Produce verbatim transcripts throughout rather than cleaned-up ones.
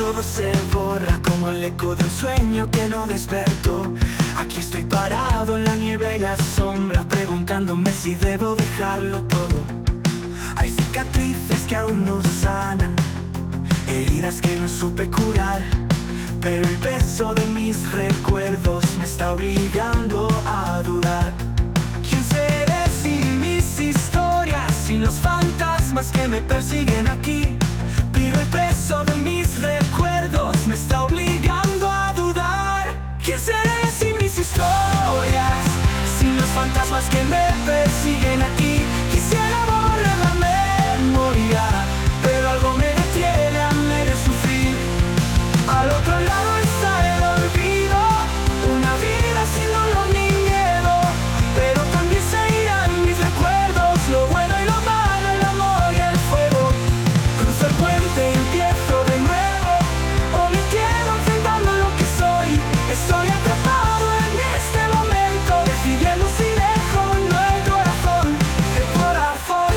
todo se borra como el eco de un sueño que no despertó. Aquí estoy parado en la nieve y la sombra, preguntándome si debo dejarlo todo. Hay cicatrices que aún no sanan, heridas que no supe curar, pero el peso de mis recuerdos me está obligando a dudar. ¿Quién seré sin mis historias, sin los fantasmas que me persiguen aquí? Pero el peso de mis recuerdos me está obligando a dudar. ¿Quién seré sin mis historias, sin los fantasmas que me persiguen aquí? Quisiera borrar la memoria, pero algo me detiene a medio sufrir. Al otro lado está el olvido, una vida sin dolor ni miedo, pero también se irán mis recuerdos, lo bueno y lo malo, el amor y el fuego. Cruzo el puente y empiezo de nuevo, o me quedo enfrentando lo que soy. Estoy atrapado en este momento, decidiendo si dejo o no el corazón, el corazón.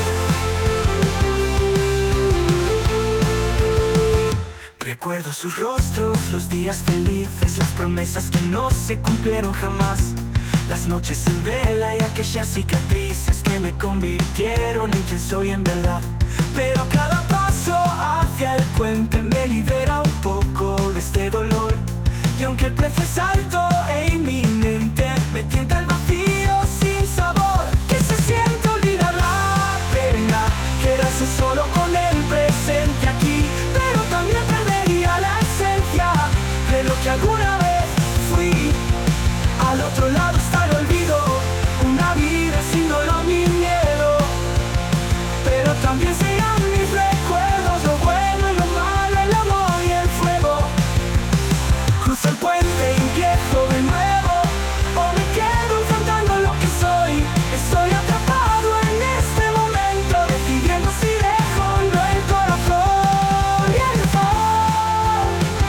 Recuerdo sus rostros, los días felices, las promesas que no se cumplieron jamás, las noches en vela y aquellas cicatrices que me convirtieron en quien soy en verdad. Pero cada paso hacia el puente me libera un poco de este dolor, y aunque el precio es alto e inminente, me tienta el vacío sin sabor. Que se siente olvidar la pena, quedarse solo con el presente aquí, pero también perdería la esencia de lo que alguna vez fui. Al otro lado está el olvido, una vida sin dolor ni miedo, pero también se irán mis recuerdos, lo bueno y lo malo, el amor y el fuego. Cruzo el puente y empiezo de nuevo, o me quedo enfrentando lo que soy. Estoy atrapado en este momento, decidiendo si dejo o no el corazón y el sol.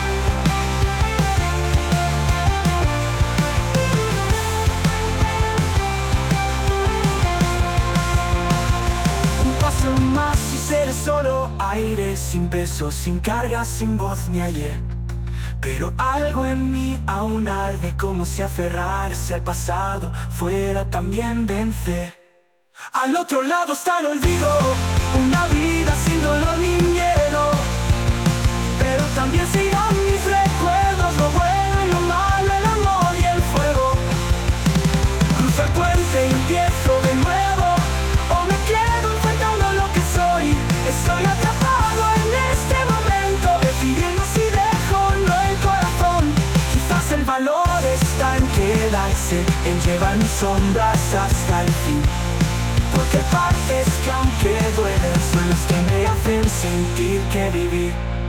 Un paso más y seré solo aire, sin peso, sin carga, sin voz ni ayer. Pero algo en mí aún arde, como si aferrarse al pasado fuera también vencer. Al otro lado está el olvido, una vida sin dolor ni miedo, pero también se irán mis recuerdos, lo bueno y lo malo, el amor y el fuego. Cruzo el puente y empiezo de nuevo, o me quedo enfrentando lo que soy. Estoy atrapado en este momento, decidiendo si dejo o no el corazón. Quizás el valor está en quedarse, en llevar mis sombras hasta el fin, porque partes que aunque duelen son las que me hacen sentir que vivir.